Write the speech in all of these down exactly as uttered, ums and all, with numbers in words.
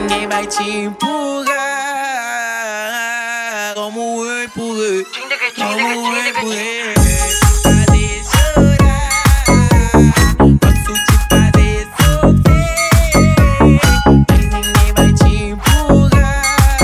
ninguém vai te empurrar como eu empurrei, como eu empurrei. Fazer chorar, posso te fazer sofrer, mas ninguém vai te empurrar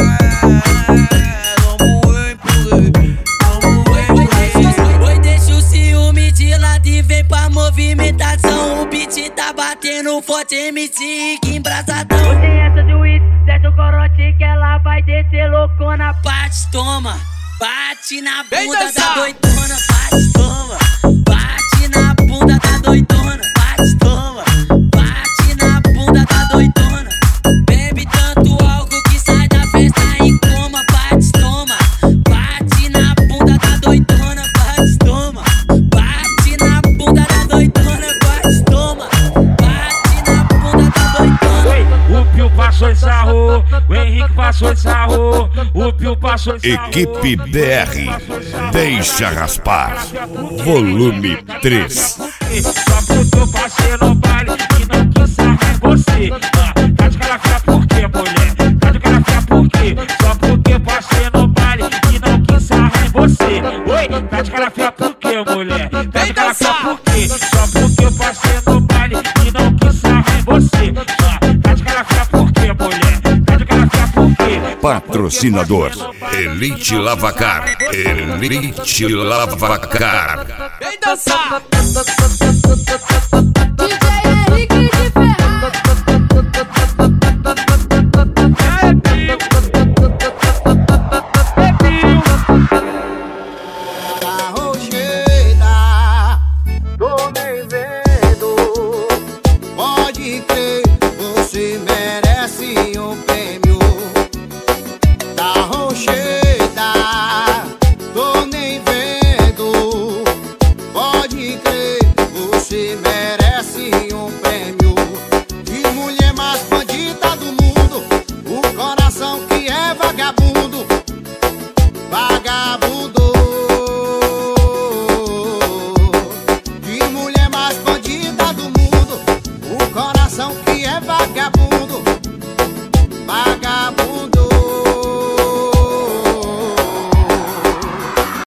como eu empurrei, como eu empurrei. Oi, deixa o ciúme de lado e vem pra movimentação. O beat tá batendo forte, M C que embrasadão. Hoje essa de uísque, desce o corote que ela vai descer loucona. Bate, toma, bate na bunda da doidona. Bate, toma, bate na bunda da doidona. Bate, toma, bate na bunda da doidona. Bebe tanto álcool que sai da festa em coma. Bate, toma, bate na bunda da doidona. Bate, toma, bate na bunda da doidona. Bate, toma, bate na bunda da doidona. O Pio passou e sarrou, o Henrique passou e sarrou, o Pio passou e sarrou. Equipe D R, deixa raspar, volume três. Só porque eu passei no baile e não quis sarrar em você. Ah, tá de cara feia por quê, mulher? Tá de cara feia por quê? Só porque eu passei no baile e não quis sarrar em você. Oi, tá de cara feia por quê, mulher? Tá de cara feia por quê? Só porque eu passei no baile e não quis sarrar em você. Ah, tá de cara feia por quê, mulher? Tá de cara feia por quê? Patrocinador Elite Lavacar, Elite Lavacar. Vem dançar! D J Henrique de Ferraz. Tá rocheira, tô nem vendo. Pode crer, você merece um prêmio. Tá rocheira, tô nem vendo. Pode crer, você merece um prêmio. De mulher mais bandida do mundo, o coração que é vagabundo. Vagabundo. De mulher mais bandida do mundo, o coração que é vagabundo. Vagabundo.